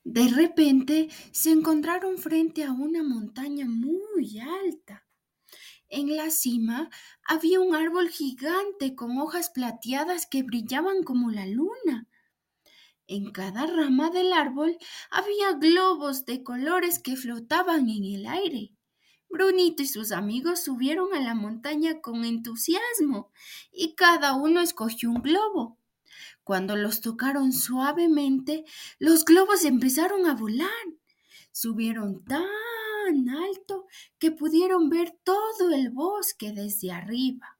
De repente se encontraron frente a una montaña muy alta. En la cima había un árbol gigante con hojas plateadas que brillaban como la luna. En cada rama del árbol había globos de colores que flotaban en el aire. Brunito y sus amigos subieron a la montaña con entusiasmo y cada uno escogió un globo. Cuando los tocaron suavemente, los globos empezaron a volar. Subieron tan alto que pudieron ver todo el bosque desde arriba.